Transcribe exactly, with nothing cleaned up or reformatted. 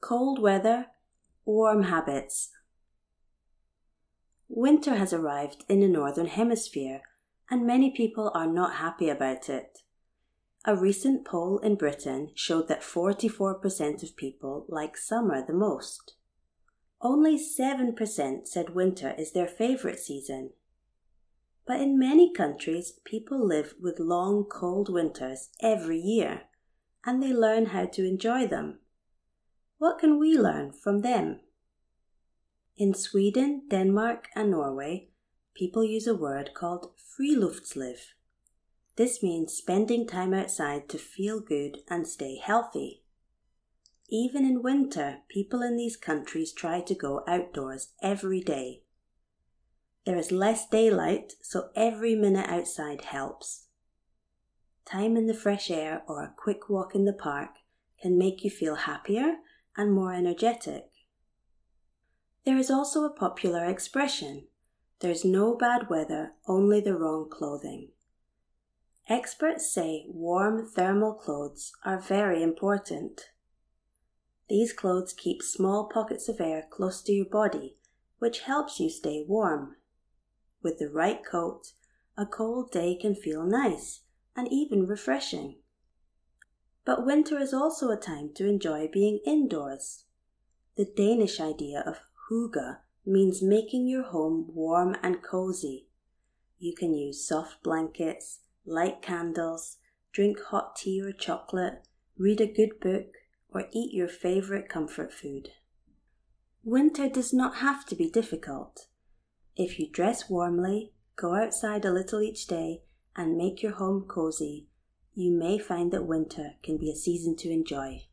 Cold weather, warm habits. Winter has arrived in the Northern Hemisphere, and many people are not happy about it. A recent poll in Britain showed that forty-four percent of people like summer the most. Only seven percent said winter is their favourite season. But in many countries, people live with long, cold winters every year, and they learn how to enjoy them. What can we learn from them? In Sweden, Denmark, and Norway, people use a word called friluftsliv. This means spending time outside to feel good and stay healthy. Even in winter, people in these countries try to go outdoors every day. There is less daylight, so every minute outside helps. Time in the fresh air or a quick walk in the park can make you feel happier and more energetic. There is also a popular expression, "There's no bad weather, only the wrong clothing." Experts say warm thermal clothes are very important. These clothes keep small pockets of air close to your body, which helps you stay warm. With the right coat, a cold day can feel nice and even refreshing. But winter is also a time to enjoy being indoors. The Danish idea of hygge means making your home warm and cozy. You can use soft blankets, light candles, drink hot tea or chocolate, read a good book, or eat your favourite comfort food. Winter does not have to be difficult. If you dress warmly, go outside a little each day, and make your home cozy, you may find that winter can be a season to enjoy.